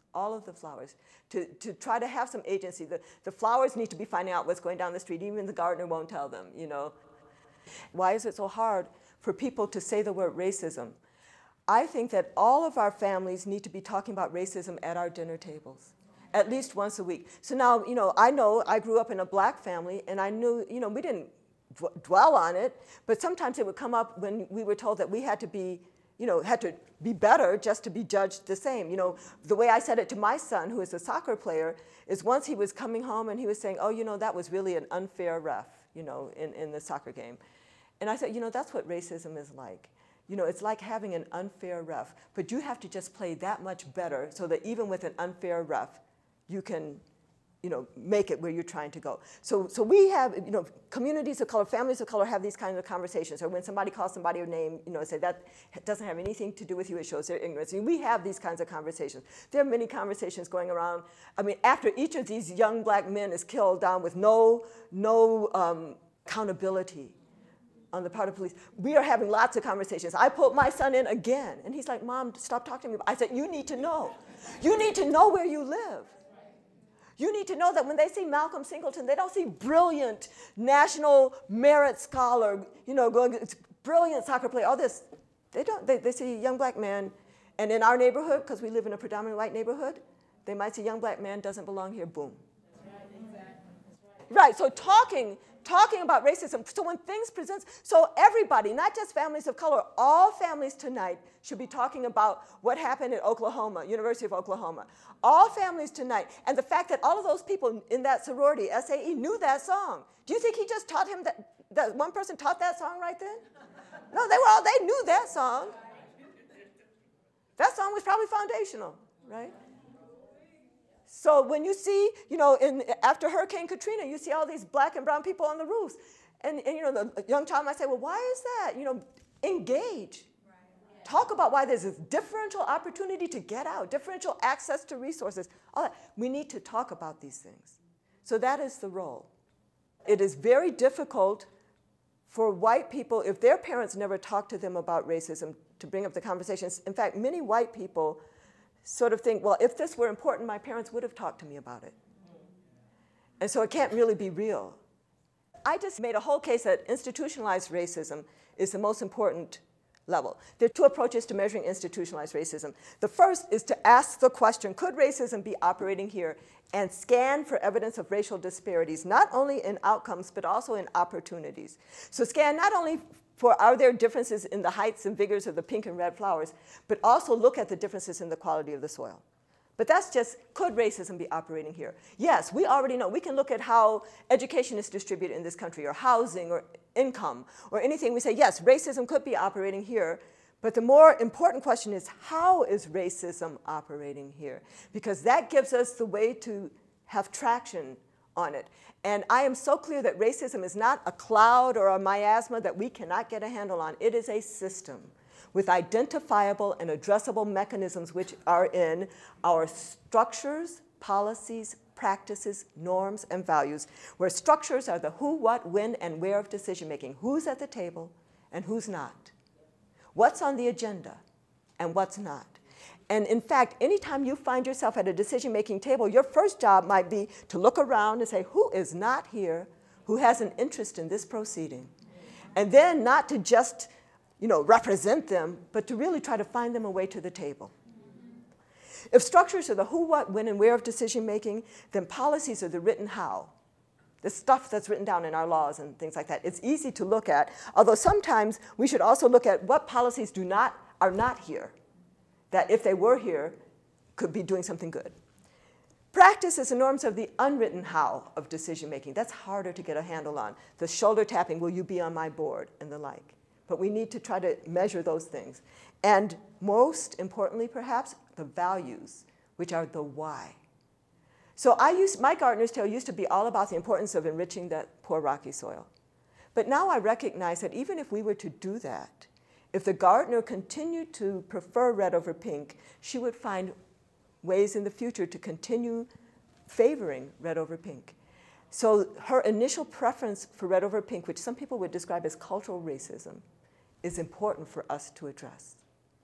to try to have some agency. The flowers need to be finding out what's going down the street. Even the gardener won't tell them, Why is it so hard for people to say the word racism? I think that all of our families need to be talking about racism at our dinner tables, at least once a week. So now, I grew up in a black family, and I knew, we didn't dwell on it, but sometimes it would come up when we were told that we had to be, had to be better just to be judged the same. The way I said it to my son, who is a soccer player, is once he was coming home and he was saying, oh, that was really an unfair ref, in the soccer game. And I said, that's what racism is like. It's like having an unfair ref, but you have to just play that much better so that even with an unfair ref, you can, make it where you're trying to go. So we have, communities of color, families of color have these kinds of conversations. Or when somebody calls somebody a name, say that doesn't have anything to do with you, it shows their ignorance. We have these kinds of conversations. There are many conversations going around. After each of these young black men is killed down with no accountability on the part of police, we are having lots of conversations. I pulled my son in again, and he's like, Mom, stop talking to me. I said, you need to know. You need to know where you live. You need to know that when they see Malcolm Singleton, they don't see brilliant national merit scholar, brilliant soccer player, all this. They see a young black man, and in our neighborhood, because we live in a predominantly white neighborhood, they might see a young black man doesn't belong here, boom. Right, so talking about racism, so when things present, so everybody, not just families of color, all families tonight should be talking about what happened at Oklahoma, University of Oklahoma. All families tonight, and the fact that all of those people in that sorority, SAE, knew that song. Do you think he just taught him that one person taught that song right then? No, they knew that song. That song was probably foundational, right? So when you see, after Hurricane Katrina, you see all these black and brown people on the roofs. And the young child might say, well, why is that? Engage. Right. Talk about why there's this differential opportunity to get out, differential access to resources, all that. We need to talk about these things. So that is the role. It is very difficult for white people, if their parents never talked to them about racism, to bring up the conversations. In fact, many white people sort of think, well, if this were important, my parents would have talked to me about it. And so it can't really be real. I just made a whole case that institutionalized racism is the most important level. There are two approaches to measuring institutionalized racism. The first is to ask the question, could racism be operating here, and scan for evidence of racial disparities, not only in outcomes, but also in opportunities. So scan not only for are there differences in the heights and vigors of the pink and red flowers, but also look at the differences in the quality of the soil. But that's just, could racism be operating here? Yes, we already know. We can look at how education is distributed in this country, or housing, or income, or anything. We say, yes, racism could be operating here. But the more important question is, how is racism operating here? Because that gives us the way to have traction on it. And I am so clear that racism is not a cloud or a miasma that we cannot get a handle on. It is a system with identifiable and addressable mechanisms which are in our structures, policies, practices, norms, and values, where structures are the who, what, when, and where of decision-making. Who's at the table and who's not? What's on the agenda and what's not? And in fact, anytime you find yourself at a decision-making table, your first job might be to look around and say, who is not here, who has an interest in this proceeding? And then not to just represent them, but to really try to find them a way to the table. If structures are the who, what, when, and where of decision-making, then policies are the written how. The stuff that's written down in our laws and things like that. It's easy to look at, although sometimes we should also look at what policies are not here, that if they were here, could be doing something good. Practice is the norms of the unwritten how of decision-making. That's harder to get a handle on. The shoulder tapping, will you be on my board, and the like. But we need to try to measure those things. And most importantly, perhaps, the values, which are the why. So my gardener's tale used to be all about the importance of enriching that poor rocky soil. But now I recognize that even if we were to do that, if the gardener continued to prefer red over pink, she would find ways in the future to continue favoring red over pink. So her initial preference for red over pink, which some people would describe as cultural racism, is important for us to address.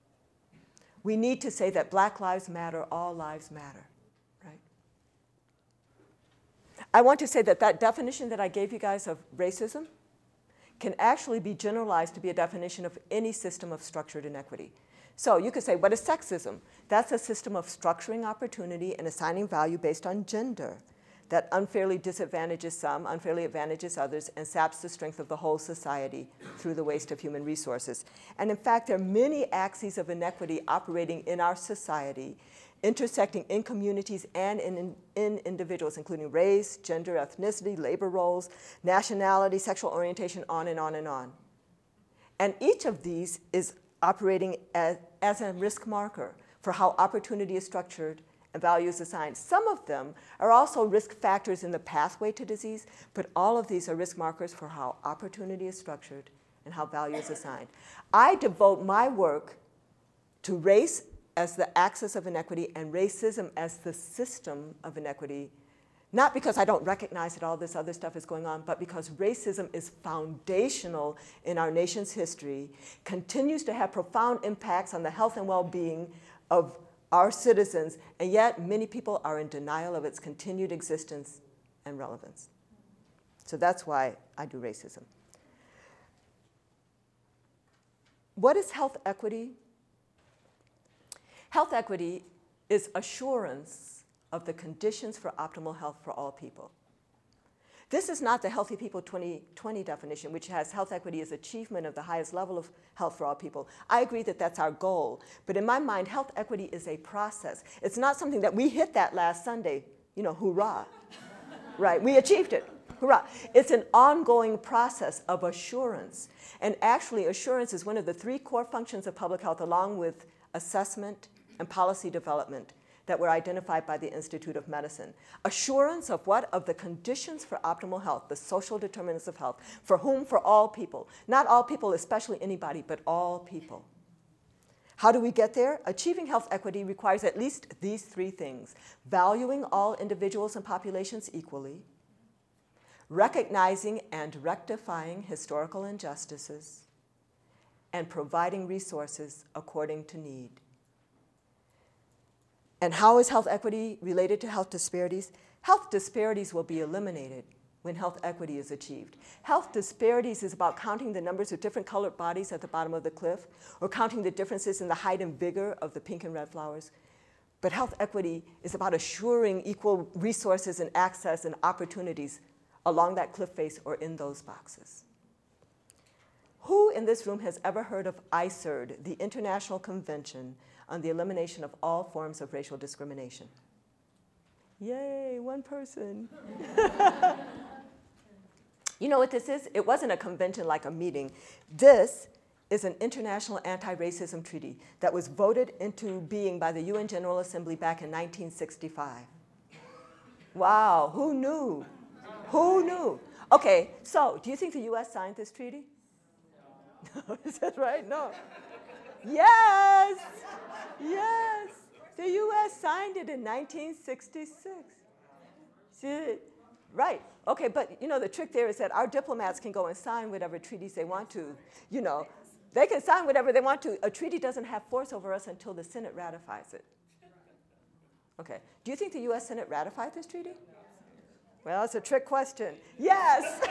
We need to say that Black lives matter, all lives matter, right? I want to say that that definition that I gave you guys of racism can actually be generalized to be a definition of any system of structured inequity. So you could say, what is sexism? That's a system of structuring opportunity and assigning value based on gender that unfairly disadvantages some, unfairly advantages others, and saps the strength of the whole society through the waste of human resources. And in fact, there are many axes of inequity operating in our society, intersecting in communities and in individuals, including race, gender, ethnicity, labor roles, nationality, sexual orientation, on and on and on. And each of these is operating as a risk marker for how opportunity is structured and value is assigned. Some of them are also risk factors in the pathway to disease, but all of these are risk markers for how opportunity is structured and how value is assigned. I devote my work to race as the axis of inequity and racism as the system of inequity, not because I don't recognize that all this other stuff is going on, but because racism is foundational in our nation's history, continues to have profound impacts on the health and well-being of our citizens, and yet many people are in denial of its continued existence and relevance. So that's why I do racism. What is health equity? Health equity is assurance of the conditions for optimal health for all people. This is not the Healthy People 2020 definition, which has health equity as achievement of the highest level of health for all people. I agree that that's our goal. But in my mind, health equity is a process. It's not something that we hit that last Sunday, hoorah, right? We achieved it. Hurrah. It's an ongoing process of assurance. And actually, assurance is one of the three core functions of public health, along with assessment and policy development, that were identified by the Institute of Medicine. Assurance of what? Of the conditions for optimal health, the social determinants of health. For whom? For all people. Not all people, especially anybody, but all people. How do we get there? Achieving health equity requires at least these three things: valuing all individuals and populations equally, recognizing and rectifying historical injustices, and providing resources according to need. And how is health equity related to health disparities? Health disparities will be eliminated when health equity is achieved. Health disparities is about counting the numbers of different colored bodies at the bottom of the cliff, or counting the differences in the height and vigor of the pink and red flowers. But health equity is about assuring equal resources and access and opportunities along that cliff face or in those boxes. Who in this room has ever heard of ICERD, the International Convention on the Elimination of All Forms of Racial Discrimination? Yay, one person. You know what this is? It wasn't a convention like a meeting. This is an international anti-racism treaty that was voted into being by the UN General Assembly back in 1965. Wow, who knew? Who knew? Okay, so do you think the US signed this treaty? No, is that right? No. Yes, yes. The US signed it in 1966. See, right. Okay, but you know, the trick there is that our diplomats can go and sign whatever treaties they want to. You know, they can sign whatever they want to. A treaty doesn't have force over us until the Senate ratifies it. Okay. Do you think the US Senate ratified this treaty? Well, it's a trick question. Yes.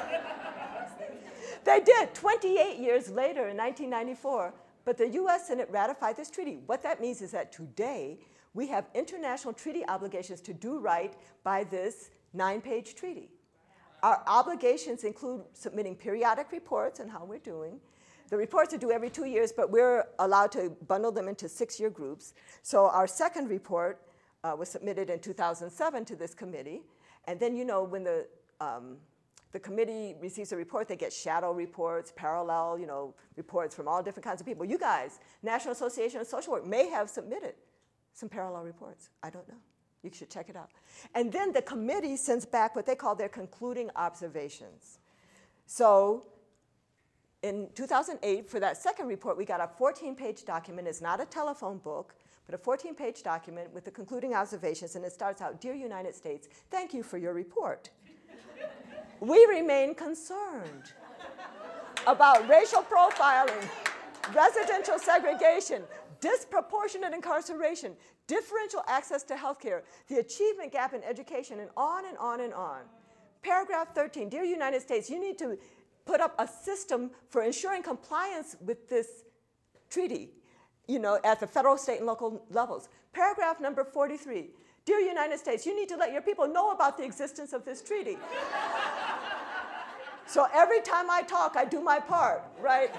They did 28 years later in 1994, but the US Senate ratified this treaty. What that means is that today we have international treaty obligations to do right by this 9-page treaty. Our obligations include submitting periodic reports on how we're doing. The reports are due every 2 years, but we're allowed to bundle them into 6-year groups. So our second report was submitted in 2007 to this committee. And then, you know, when the committee receives a report, they get shadow reports, parallel, you know, reports from all different kinds of people. You guys, National Association of Social Work, may have submitted some parallel reports. I don't know. You should check it out. And then the committee sends back what they call their concluding observations. So in 2008, for that second report, we got a 14-page document. It's not a telephone book, but a 14-page document with the concluding observations, and it starts out, "Dear United States, thank you for your report. We remain concerned about racial profiling, residential segregation, disproportionate incarceration, differential access to health care, the achievement gap in education, and on and on and on. Paragraph 13, Dear United States, you need to put up a system for ensuring compliance with this treaty, you know, at the federal, state, and local levels. Paragraph number 43, Dear United States, you need to let your people know about the existence of this treaty. So every time I talk, I do my part, right?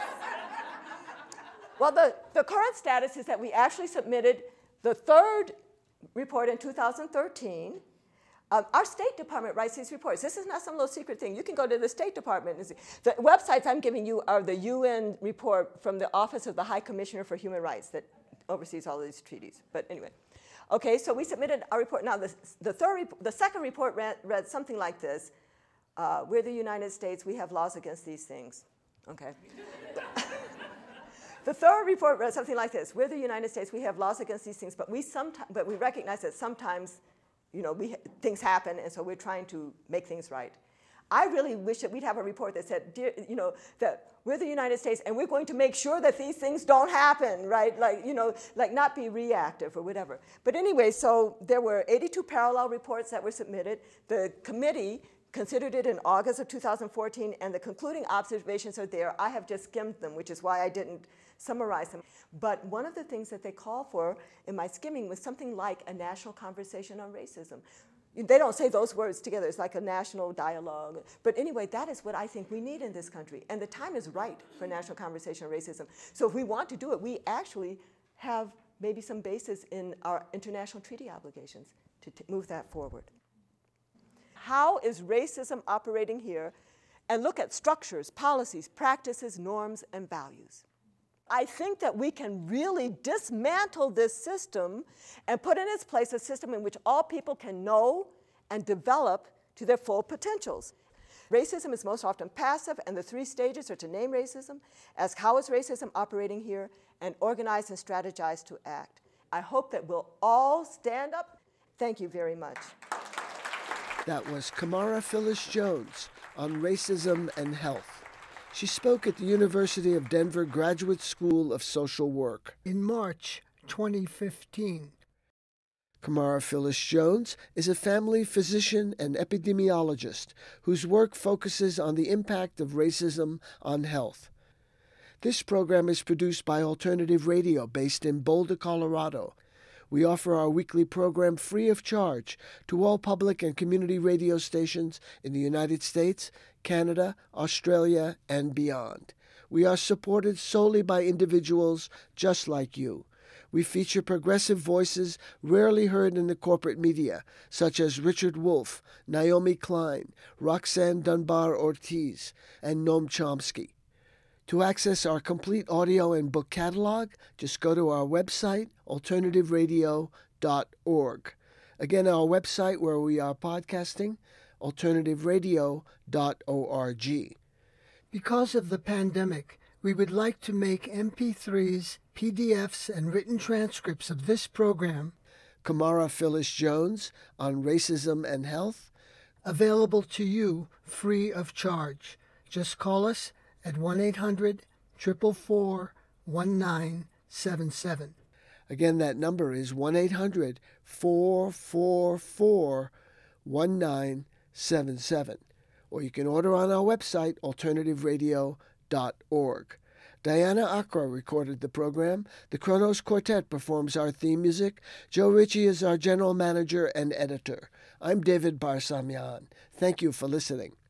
Well, the current status is that we actually submitted the third report in 2013. Our State Department writes these reports. This is not some little secret thing. You can go to the State Department and see. The websites I'm giving you are the UN report from the Office of the High Commissioner for Human Rights that oversees all of these treaties. But anyway. Okay, so we submitted our report. Now, the second report read something like this. We're the United States. We have laws against these things. Okay. The third report read something like this. We're the United States. We have laws against these things, but we recognize that sometimes, you know, things happen, and so we're trying to make things right. I really wish that we'd have a report that said, you know, that we're the United States, and we're going to make sure that these things don't happen, right? Like, you know, like not be reactive or whatever. But anyway, so there were 82 parallel reports that were submitted. The committee considered it in August of 2014, and the concluding observations are there. I have just skimmed them, which is why I didn't summarize them. But one of the things that they call for in my skimming was something like a national conversation on racism. They don't say those words together. It's like a national dialogue. But anyway, that is what I think we need in this country. And the time is right for national conversation on racism. So if we want to do it, we actually have maybe some basis in our international treaty obligations to move that forward. how is racism operating here, and look at structures, policies, practices, norms, and values. I think that we can really dismantle this system and put in its place a system in which all people can know and develop to their full potentials. Racism is most often passive, and the 3 stages are to name racism, ask how is racism operating here, and organize and strategize to act. I hope that we'll all stand up. Thank you very much. That was Kamara Phyllis Jones on racism and health. She spoke at the University of Denver Graduate School of Social Work. In March 2015. Kamara Phyllis Jones is a family physician and epidemiologist whose work focuses on the impact of racism on health. This program is produced by Alternative Radio based in Boulder, Colorado. We offer our weekly program free of charge to all public and community radio stations in the United States, Canada, Australia, and beyond. We are supported solely by individuals just like you. We feature progressive voices rarely heard in the corporate media, such as Richard Wolff, Naomi Klein, Roxanne Dunbar Ortiz, and Noam Chomsky. To access our complete audio and book catalog, just go to our website, alternativeradio.org. Again, our website where we are podcasting, alternativeradio.org. Because of the pandemic, we would like to make MP3s, PDFs, and written transcripts of this program, Kamara Phyllis Jones on racism and health, available to you free of charge. Just call us at 1-800-444-1977. Again, that number is 1-800-444-1977. Or you can order on our website, alternativeradio.org. Diana Akra recorded the program. The Kronos Quartet performs our theme music. Joe Ritchie is our general manager and editor. I'm David Barsamian. Thank you for listening.